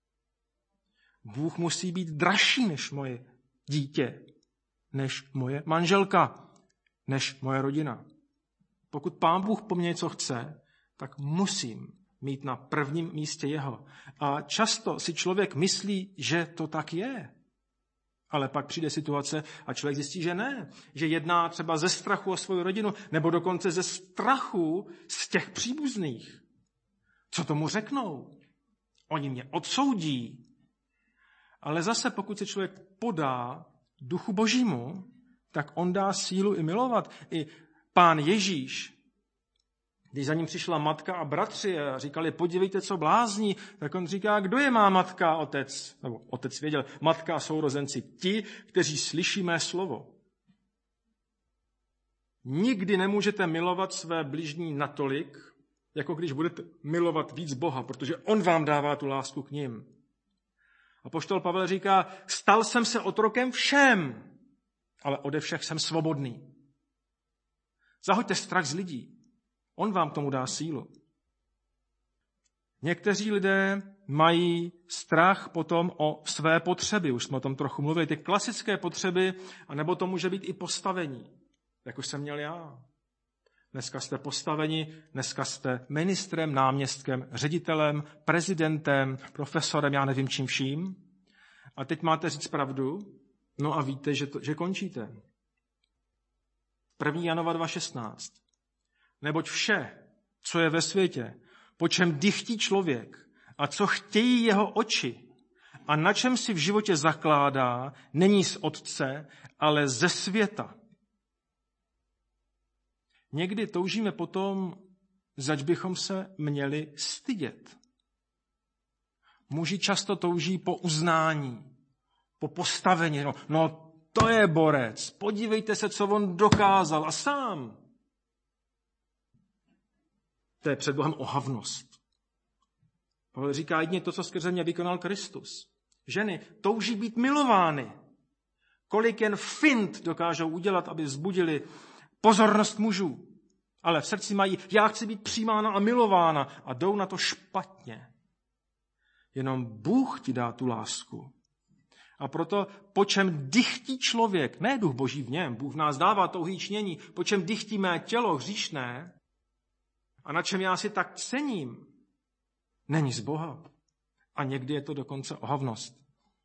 Bůh musí být dražší než moje dítě, než moje manželka, než moje rodina. Pokud Pán Bůh po mně něco chce, tak musím mít na prvním místě jeho. A často si člověk myslí, že to tak je. Ale pak přijde situace a člověk zjistí, že ne. Že jedná třeba ze strachu o svou rodinu, nebo dokonce ze strachu z těch příbuzných. Co tomu řeknou? Oni mě odsoudí. Ale zase, pokud se člověk podá Duchu Božímu, tak on dá sílu i milovat. I Pán Ježíš, když za ním přišla matka a bratři a říkali, podívejte, co blázní, tak on říká, kdo je má matka a otec? Nebo otec věděl, matka a sourozenci, ti, kteří slyší mé slovo. Nikdy nemůžete milovat své bližní natolik, jako když budete milovat víc Boha, protože on vám dává tu lásku k nim. Apoštol Pavel říká, stal jsem se otrokem všem, ale ode všech jsem svobodný. Zahoďte strach z lidí. On vám tomu dá sílu. Někteří lidé mají strach potom o své potřeby. Už jsme o tom trochu mluvili. Ty klasické potřeby, anebo to může být i postavení, jak už jsem měl já. Dneska jste postaveni, dneska jste ministrem, náměstkem, ředitelem, prezidentem, profesorem, já nevím čím vším. A teď máte říct pravdu, no a víte, že končíte. 1. Janova 2,16. Neboť vše, co je ve světě, po čem dychtí člověk a co chtějí jeho oči a na čem si v životě zakládá, není z Otce, ale ze světa. Někdy toužíme potom, zač bychom se měli stydět. Muži často touží po uznání, po postavení. No to je borec, podívejte se, co on dokázal a sám. To je před Bohem ohavnost. Pavel říká jedině to, co skrze mě vykonal Kristus. Ženy touží být milovány. Kolik jen fint dokážou udělat, aby vzbudili pozornost mužů. Ale v srdci mají, já chci být přijímána a milována a jdou na to špatně. Jenom Bůh ti dá tu lásku. A proto, po čem dychtí člověk, ne duch Boží v něm, Bůh v nás dává touhý čnění, po čem dychtí mé tělo hříšné a na čem já si tak cením, není z Boha. A někdy je to dokonce ohavnost.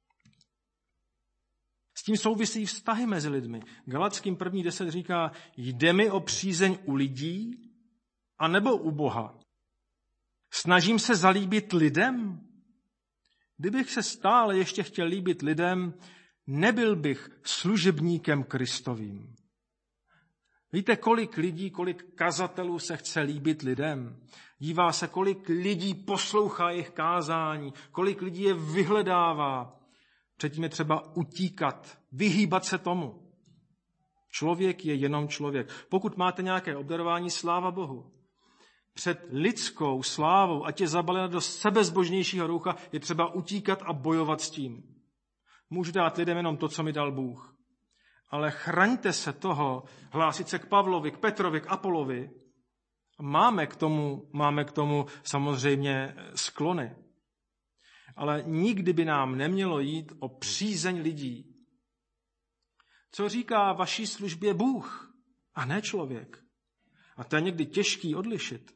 S tím souvisí vztahy mezi lidmi. Galackým 1.10 říká, jde mi o přízeň u lidí, anebo u Boha. Snažím se zalíbit lidem? Kdybych se stále ještě chtěl líbit lidem, nebyl bych služebníkem Kristovým. Víte, kolik lidí, kolik kazatelů se chce líbit lidem? Dívá se, kolik lidí poslouchá jejich kázání, kolik lidí je vyhledává. Předtím je třeba utíkat, vyhýbat se tomu. Člověk je jenom člověk. Pokud máte nějaké obdarování, sláva Bohu. Před lidskou slávou, ať je zabalena do sebezbožnějšího roucha, je třeba utíkat a bojovat s tím. Můžu dát lidem jenom to, co mi dal Bůh. Ale chraňte se toho, hlásit se k Pavlovi, k Petrovi, k Apolovi. Máme k tomu samozřejmě sklony. Ale nikdy by nám nemělo jít o přízeň lidí. Co říká vaší službě Bůh a ne člověk? A to je někdy těžký odlišit.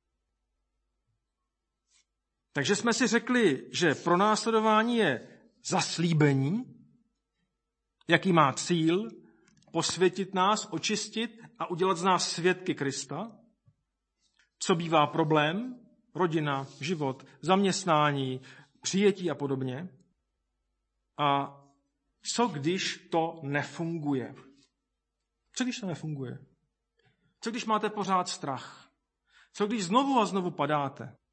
Takže jsme si řekli, že pronásledování je zaslíbení, jaký má cíl, posvětit nás, očistit a udělat z nás svědky Krista. Co bývá problém? Rodina, život, zaměstnání, přijetí a podobně. A co když to nefunguje? Co když to nefunguje? Co když máte pořád strach? Co když znovu a znovu padáte?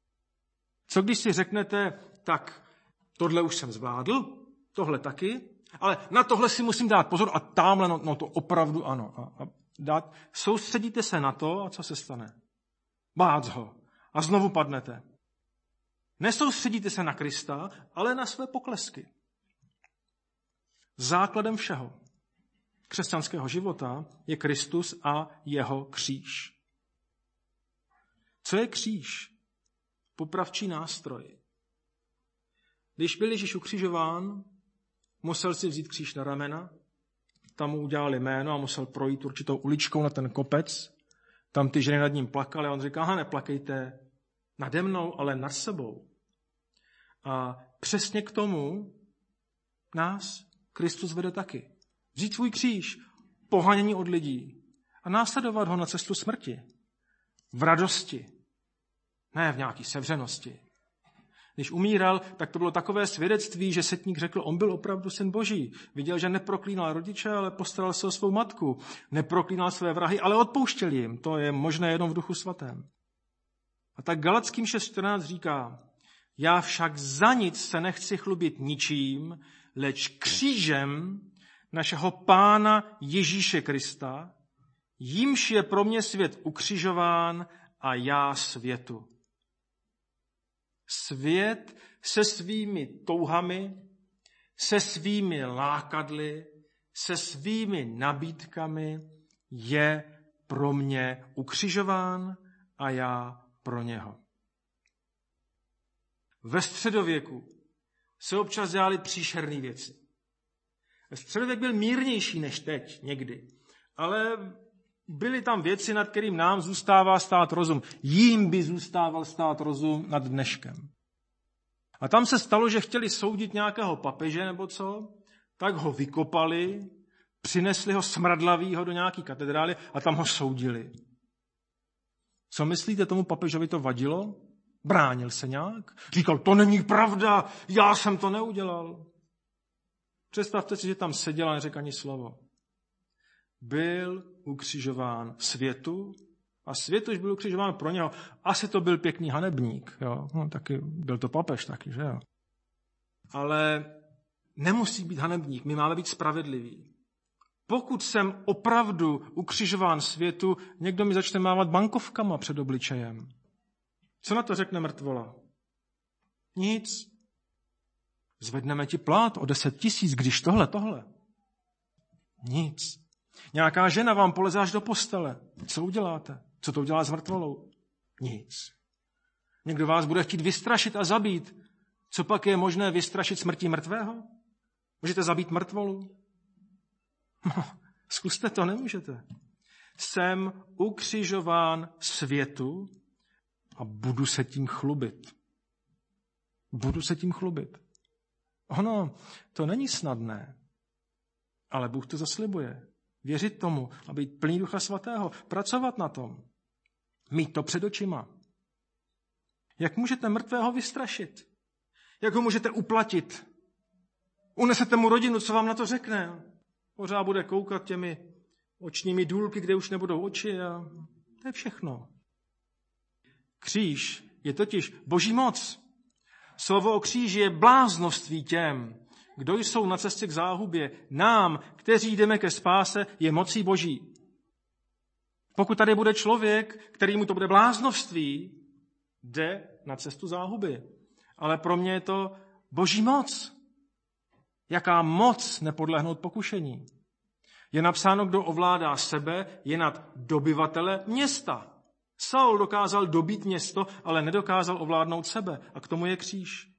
Co když si řeknete, tak tohle už jsem zvládl, tohle taky, ale na tohle si musím dát pozor a tamhle, no to opravdu ano. Soustředíte se na to a co se stane? Bác ho a znovu padnete. Nesoustředíte se na Krista, ale na své poklesky. Základem všeho křesťanského života je Kristus a jeho kříž. Co je kříž? Popravčí nástroj. Když byl Ježíš ukřižován, musel si vzít kříž na ramena, tam mu udělali jméno a musel projít určitou uličkou na ten kopec. Tam ty ženy nad ním plakaly a on říká, neplakejte nade mnou, ale nad sebou. A přesně k tomu nás Kristus vede taky. Vzít svůj kříž, pohanění od lidí a následovat ho na cestu smrti. V radosti, ne v nějaké sevřenosti. Když umíral, tak to bylo takové svědectví, že setník řekl, on byl opravdu syn Boží. Viděl, že neproklínal rodiče, ale postaral se o svou matku. Neproklínal své vrahy, ale odpouštěl jim. To je možné jenom v Duchu svatém. A tak Galackým 6.14 říká, já však za nic se nechci chlubit ničím, leč křížem našeho Pána Ježíše Krista, jímž je pro mě svět ukřižován a já světu. Svět se svými touhami, se svými lákadly, se svými nabídkami je pro mě ukřižován a já pro něho. Ve středověku se občas dělaly příšerné věci. Středověk byl mírnější než teď někdy, ale byly tam věci, nad kterým nám zůstává stát rozum. Jím by zůstával stát rozum nad dneškem. A tam se stalo, že chtěli soudit nějakého papeže nebo co, tak ho vykopali, přinesli ho smradlavýho do nějaké katedrály a tam ho soudili. Co myslíte, tomu papežovi to vadilo? Bránil se nějak? Říkal, to není pravda, já jsem to neudělal. Představte si, že tam seděl a neřekl ani slovo. Byl ukřižován světu a svět už byl ukřižován pro něho. Asi to byl pěkný hanebník. Jo? No, taky byl to papež taky, že jo? Ale nemusí být hanebník, my máme být spravedliví. Pokud jsem opravdu ukřižován světu, někdo mi začne mávat bankovkama před obličejem. Co na to řekne mrtvola? Nic. Zvedneme ti plát o 10 000, když tohle. Nic. Nějaká žena vám poleze až do postele. Co uděláte? Co to udělá s mrtvolou? Nic. Někdo vás bude chtít vystrašit a zabít. Co pak je možné vystrašit smrtí mrtvého? Můžete zabít mrtvolu? No, zkuste to, nemůžete. Jsem ukřižován světu a budu se tím chlubit. Budu se tím chlubit. Ono, to není snadné, ale Bůh to zaslibuje. Věřit tomu a být plný Ducha Svatého, pracovat na tom, mít to před očima. Jak můžete mrtvého vystrašit? Jak ho můžete uplatit? Unesete mu rodinu, co vám na to řekne? Pořád bude koukat těmi očními důlky, kde už nebudou oči a to je všechno. Kříž je totiž Boží moc. Slovo o kříži je bláznoství těm, kdo jsou na cestě k záhubě. Nám, kteří jdeme ke spáse, je mocí Boží. Pokud tady bude člověk, kterýmu to bude bláznovství, jde na cestu záhuby. Ale pro mě je to Boží moc. Jaká moc nepodlehnout pokušení. Je napsáno, kdo ovládá sebe, je nad dobyvatele města. Saul dokázal dobít město, ale nedokázal ovládnout sebe. A k tomu je kříž.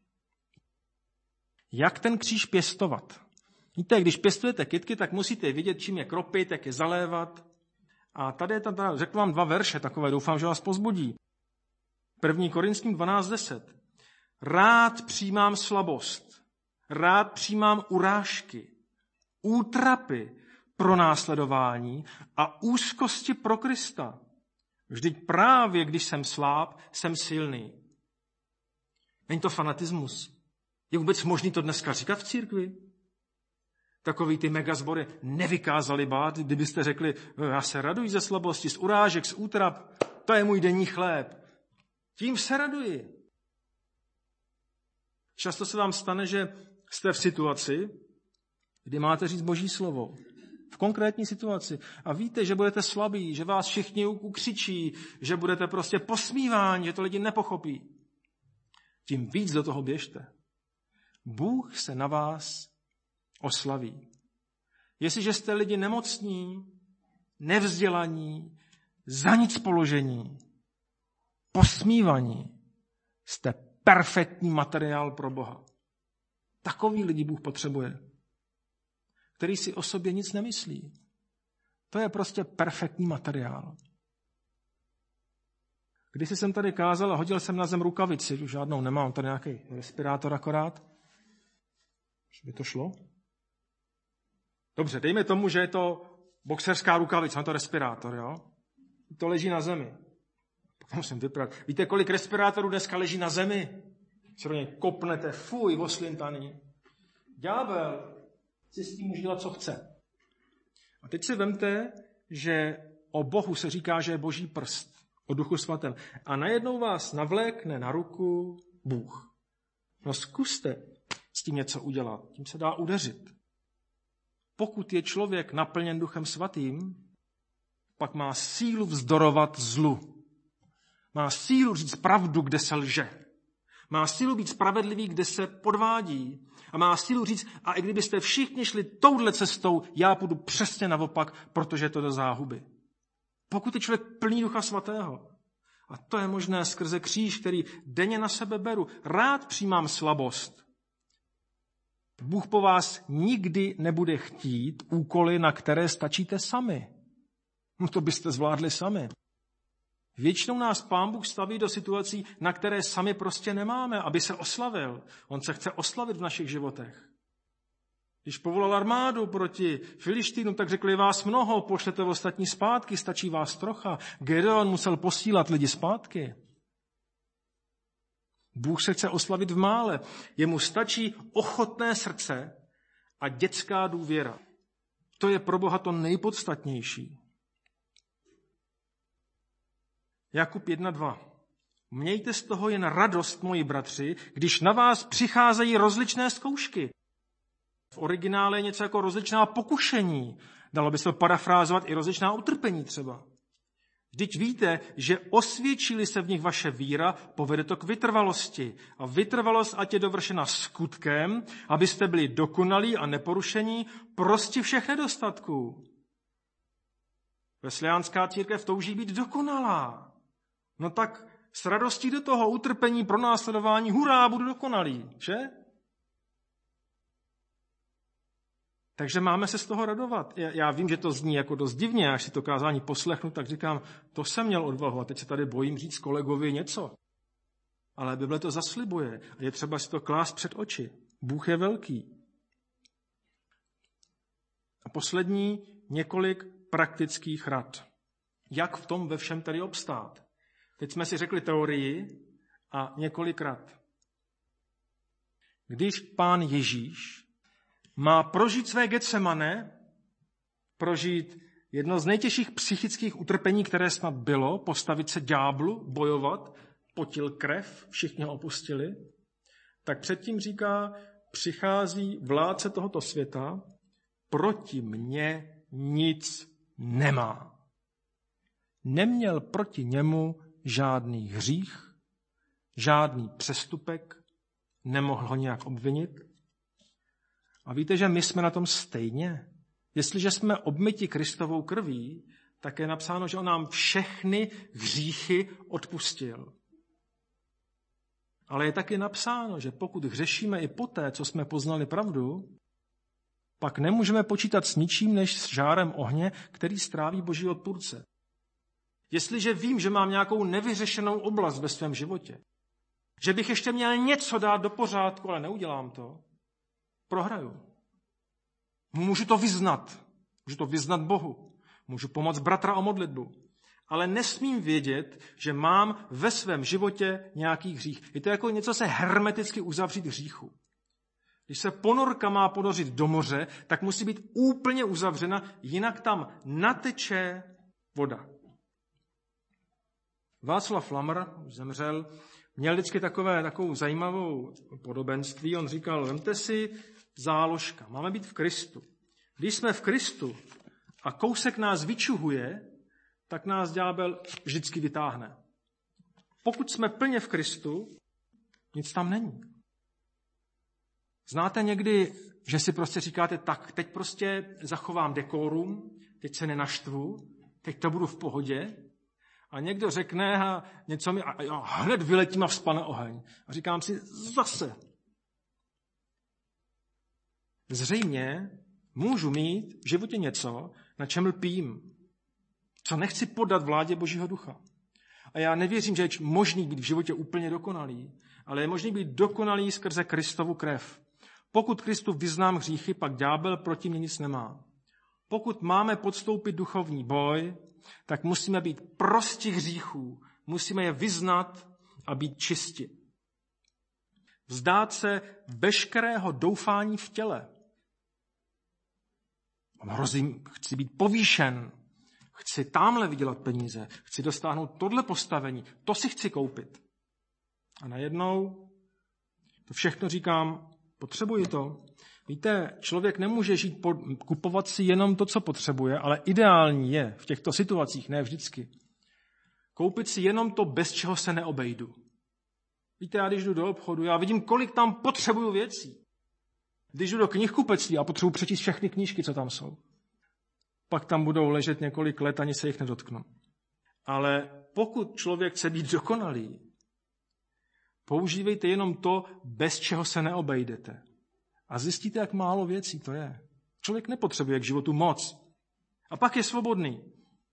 Jak ten kříž pěstovat? Víte, když pěstujete kytky, tak musíte vědět, čím je kropit, jak je zalévat. A tady je řeknu vám 2 verše takové, doufám, že vás povzbudí. 1. Korinským 12:10. Rád přijímám slabost, rád přijímám urážky, útrapy, pronásledování a úzkosti pro Krista. Vždyť právě, když jsem sláb, jsem silný. Není to fanatismus. Je vůbec možný to dneska říkat v církvi? Takový ty megazbory nevykázali bát, kdybyste řekli, já se raduji ze slabosti, z urážek, z útrap, to je můj denní chléb. Tím se raduji. Často se vám stane, že jste v situaci, kdy máte říct Boží slovo. V konkrétní situaci. A víte, že budete slabí, že vás všichni ukřičí, že budete prostě posmíváni, že to lidi nepochopí. Tím víc do toho běžte. Bůh se na vás oslaví. Jestliže jste lidi nemocní, nevzdělaní, za nic položení, posmívaní, jste perfektní materiál pro Boha. Takový lidi Bůh potřebuje, který si o sobě nic nemyslí. To je prostě perfektní materiál. Když jsem tady kázal a hodil jsem na zem rukavici, už žádnou nemám, tady nějaký respirátor akorát. Už by to šlo? Dobře, dejme tomu, že je to boxerská rukavice, na to respirátor, jo? To leží na zemi. Pak musím vyprat. Víte, kolik respirátorů dneska leží na zemi? Se do něj kopnete, fuj, oslintaný. Ďábel si s tím může dělat, co chce. A teď si vemte, že o Bohu se říká, že je Boží prst, o Duchu svatém. A najednou vás navlékne na ruku Bůh. No zkuste s tím něco udělat. Tím se dá udeřit. Pokud je člověk naplněn Duchem svatým, pak má sílu vzdorovat zlu. Má sílu říct pravdu, kde se lže. Má sílu být spravedlivý, kde se podvádí. A má sílu říct, a i kdybyste všichni šli touhle cestou, já půjdu přesně naopak, protože je to do záhuby. Pokud je člověk plný Ducha svatého, a to je možné skrze kříž, který denně na sebe beru, rád přijímám slabost. Bůh po vás nikdy nebude chtít úkoly, na které stačíte sami. No to byste zvládli sami. Většinou nás Pán Bůh staví do situací, na které sami prostě nemáme, aby se oslavil. On se chce oslavit v našich životech. Když povolal armádu proti Filištínům, tak řekli, vás mnoho, pošlete ostatní zpátky, stačí vás trocha. Gedeon musel posílat lidi zpátky. Bůh se chce oslavit v mále. Jemu stačí ochotné srdce a dětská důvěra. To je pro Boha to nejpodstatnější. Jakub 1:2. Mějte z toho jen radost, moji bratři, když na vás přicházejí rozličné zkoušky. V originále je něco jako rozličná pokušení. Dalo by se to parafrázovat i rozličná utrpení třeba. Vždyť víte, že osvědčí-li se v nich vaše víra, povede to k vytrvalosti. A vytrvalost ať je dovršena skutkem, abyste byli dokonalí a neporušení prosti všech nedostatků. Wesleyanská církev touží být dokonalá. No tak s radostí do toho utrpení, pronásledování, hurá, budu dokonalý, že? Takže máme se z toho radovat. Já vím, že to zní jako dost divně, až si to kázání poslechnu, tak říkám, to jsem měl odvahu a teď se tady bojím říct kolegovi něco. Ale Bible to zaslibuje a je třeba si to klást před oči. Bůh je velký. A poslední několik praktických rad. Jak v tom ve všem tady obstát? Teď jsme si řekli teorii a několik rad. Když Pán Ježíš má prožít své Getsemane, prožít jedno z nejtěžších psychických utrpení, které snad bylo, postavit se ďáblu, bojovat, potil krev, všichni ho opustili, tak předtím říká, přichází vládce tohoto světa, proti mně nic nemá. Neměl proti němu žádný hřích, žádný přestupek, nemohl ho nějak obvinit. A víte, že my jsme na tom stejně? Jestliže jsme obmyti Kristovou krví, tak je napsáno, že on nám všechny hříchy odpustil. Ale je taky napsáno, že pokud hřešíme i poté, co jsme poznali pravdu, pak nemůžeme počítat s ničím než s žárem ohně, který stráví Boží odpůrce. Jestliže vím, že mám nějakou nevyřešenou oblast ve svém životě, že bych ještě měl něco dát do pořádku, ale neudělám to, prohraju. Můžu to vyznat Bohu. Můžu pomoct bratra o modlitbu. Ale nesmím vědět, že mám ve svém životě nějaký hřích. Je to jako něco se hermeticky uzavřít hříchu. Když se ponorka má ponořit do moře, tak musí být úplně uzavřena, jinak tam nateče voda. Václav Lamr, už zemřel, měl vždycky takovou zajímavou podobenství. On říkal, vemte si záložka, máme být v Kristu. Když jsme v Kristu a kousek nás vyčuhuje, tak nás ďábel vždycky vytáhne. Pokud jsme plně v Kristu, nic tam není. Znáte někdy, že si prostě říkáte, tak teď prostě zachovám dekorum, teď se nenaštvu, teď to budu v pohodě, a někdo řekne a něco mi a hned vyletím a vzpane oheň. A říkám si, zase. Zřejmě můžu mít v životě něco, na čem lpím, co nechci podat vládě Božího ducha. A já nevěřím, že je možný být v životě úplně dokonalý, ale je možný být dokonalý skrze Kristovu krev. Pokud Kristu vyznám hříchy, pak ďábel proti mě nic nemá. Pokud máme podstoupit duchovní boj, tak musíme být prosti hříchů, musíme je vyznat a být čisti. Vzdát se veškerého doufání v těle. Hrozím, chci být povýšen, chci tamhle vydělat peníze, chci dostáhnout tohle postavení, to si chci koupit. A najednou to všechno říkám, potřebuji to. Víte, člověk nemůže žít, kupovat si jenom to, co potřebuje, ale ideální je v těchto situacích, ne vždycky, koupit si jenom to, bez čeho se neobejdu. Víte, já když jdu do obchodu, já vidím, kolik tam potřebuju věcí. Když jdu do knihkupectví a potřebuji přečíst všechny knížky, co tam jsou, pak tam budou ležet několik let, ani se jich nedotknu. Ale pokud člověk chce být dokonalý, používejte jenom to, bez čeho se neobejdete. A zjistíte, jak málo věcí to je. Člověk nepotřebuje k životu moc. A pak je svobodný.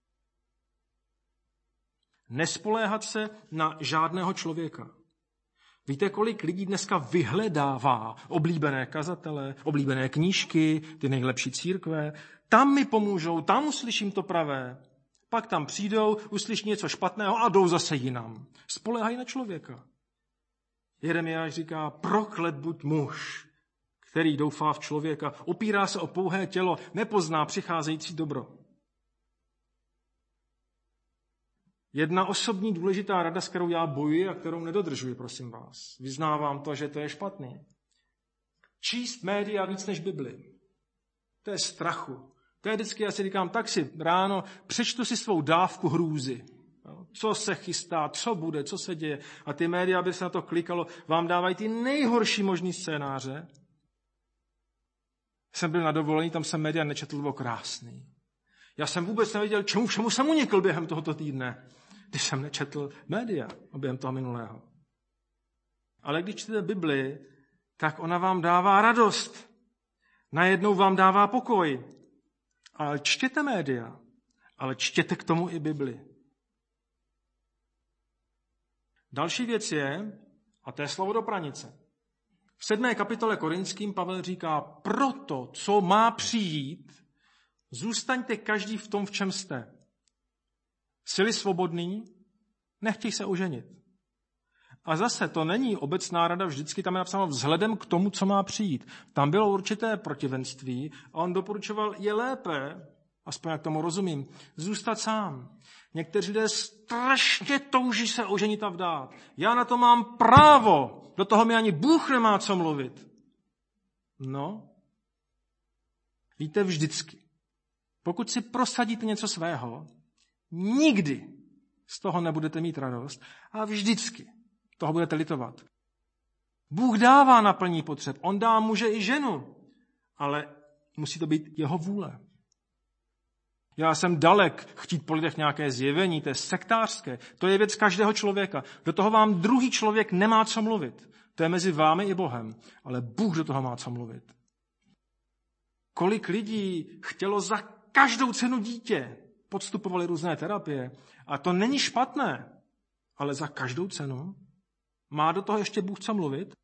Nespoléhat se na žádného člověka. Víte, kolik lidí dneska vyhledává oblíbené kazatele, oblíbené knížky, ty nejlepší církve. Tam mi pomůžou, tam uslyším to pravé. Pak tam přijdou, uslyší něco špatného a jdou zase jinam. Spoléhají na člověka. Jeremiáš říká, proklet buď muž, který doufá v člověka, opírá se o pouhé tělo, nepozná přicházející dobro. Jedna osobní důležitá rada, s kterou já bojuji a kterou nedodržuji, prosím vás. Vyznávám to, že to je špatný. Číst média víc než Bibli. To je strachu. To je vždycky, já si říkám, tak si ráno přečtu si svou dávku hrůzy. Co se chystá, co bude, co se děje. A ty média, aby se na to klikalo, vám dávají ty nejhorší možný scénáře. Jsem byl na dovolení, tam jsem média nečetl, bylo krásný. Já jsem vůbec nevěděl, čemu všemu jsem unikl během tohoto týdne, když jsem nečetl média během toho minulého. Ale když čtete Bibli, tak ona vám dává radost. Najednou vám dává pokoj. Ale čtěte média, ale čtěte k tomu i Bibli. Další věc je, a to je slovo do pranice. V 7. kapitole Korinským Pavel říká, proto, co má přijít, zůstaňte každý v tom, v čem jste. Jsi-li svobodný, nechtěj se oženit. A zase to není obecná rada, vždycky tam je napsáno vzhledem k tomu, co má přijít. Tam bylo určité protivenství a on doporučoval, je lépe, aspoň jak tomu rozumím, zůstat sám. Někteří lidé strašně touží se oženit a vdát. Já na to mám právo, do toho mi ani Bůh nemá co mluvit. No, víte, vždycky. Pokud si prosadíte něco svého, nikdy z toho nebudete mít radost a vždycky toho budete litovat. Bůh dává naplní potřeb, on dá muže i ženu, ale musí to být jeho vůle. Já jsem dalek chtít po lidech nějaké zjevení, to je sektářské, to je věc každého člověka. Do toho vám druhý člověk nemá co mluvit. To je mezi vámi i Bohem, ale Bůh do toho má co mluvit. Kolik lidí chtělo za každou cenu dítě, podstupovali různé terapie a to není špatné, ale za každou cenu má do toho ještě Bůh co mluvit.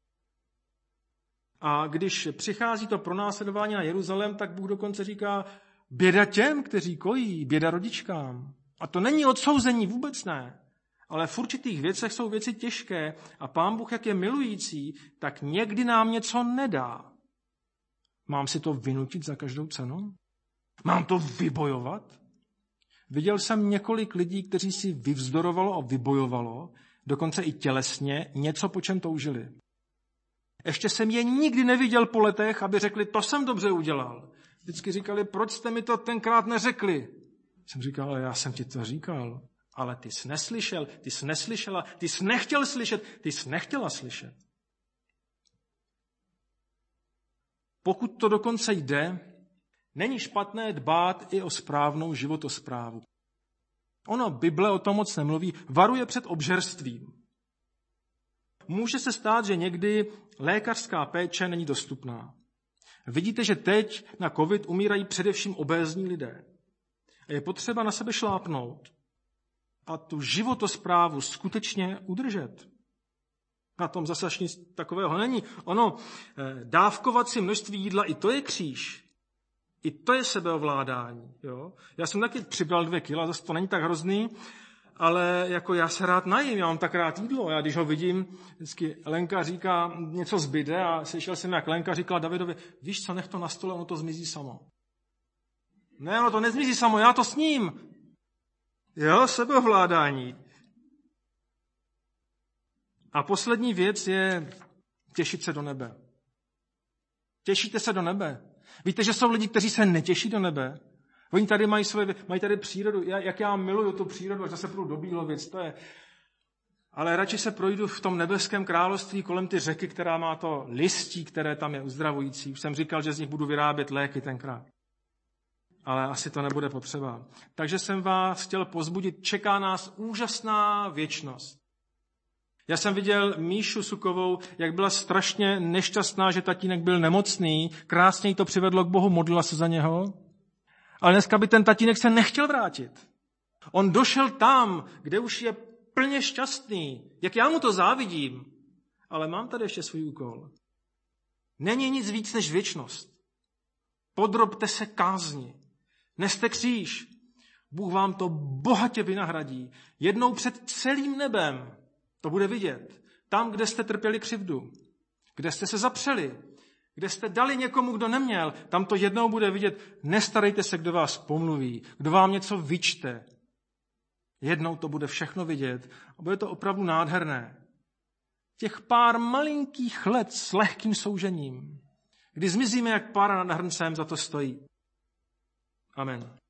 A když přichází to pronásledování na Jeruzalém, tak Bůh dokonce říká, běda těm, kteří kojí, běda rodičkám. A to není odsouzení, vůbec ne. Ale v určitých věcech jsou věci těžké a Pán Bůh, jak je milující, tak někdy nám něco nedá. Mám si to vynutit za každou cenu? Mám to vybojovat? Viděl jsem několik lidí, kteří si vyvzdorovalo a vybojovalo dokonce i tělesně, něco, po čem toužili. Ještě jsem je nikdy neviděl po letech, aby řekli, to jsem dobře udělal. Vždycky říkali, proč jste mi to tenkrát neřekli? Jsem říkal, ale já jsem ti to říkal. Ale ty jsi neslyšel, ty jsi neslyšela, ty jsi nechtěl slyšet, ty jsi nechtěla slyšet. Pokud to dokonce jde, není špatné dbát i o správnou životosprávu. Ono, Bible o tom moc nemluví, varuje před obžerstvím. Může se stát, že někdy lékařská péče není dostupná. Vidíte, že teď na covid umírají především obézní lidé. A je potřeba na sebe šlápnout a tu životosprávu skutečně udržet. Na tom zase nic takového není. Ono, dávkovat si množství jídla, i to je kříž. I to je sebeovládání. Jo? Já jsem taky přibral 2 kila, zase to není tak hrozný, ale jako já se rád najím, já mám tak rád jídlo. Já když ho vidím, vždycky Lenka říká, něco zbyde a slyšel jsem, jak Lenka říkala Davidovi, víš co, nech to na stole, ono to zmizí samo. Ne, ono to nezmizí samo, já to sním. Jo, sebeovládání. A poslední věc je těšit se do nebe. Těšíte se do nebe. Víte, že jsou lidi, kteří se netěší do nebe. Oni tady mají tady přírodu. Jak já miluju tu přírodu, až zase půjdu do Bílovic, to je. Ale radši se projdu v tom nebeském království kolem ty řeky, která má to listí, které tam je uzdravující. Už jsem říkal, že z nich budu vyrábět léky tenkrát. Ale asi to nebude potřeba. Takže jsem vás chtěl pozbudit. Čeká nás úžasná věčnost. Já jsem viděl Míšu Sukovou, jak byla strašně nešťastná, že tatínek byl nemocný. Krásně jí to přivedlo k Bohu, modlila se za něho. Ale dneska by ten tatínek se nechtěl vrátit. On došel tam, kde už je plně šťastný. Jak já mu to závidím. Ale mám tady ještě svůj úkol. Není nic víc než věčnost. Podrobte se kázni. Neste kříž. Bůh vám to bohatě vynahradí. Jednou před celým nebem to bude vidět. Tam, kde jste trpěli křivdu. Kde jste se zapřeli. Kde jste dali někomu, kdo neměl. Tam to jednou bude vidět. Nestarejte se, kdo vás pomluví. Kdo vám něco vyčte. Jednou to bude všechno vidět. A bude to opravdu nádherné. Těch pár malinkých let s lehkým soužením. Kdy zmizíme jak pára nad hrncem, za to stojí. Amen.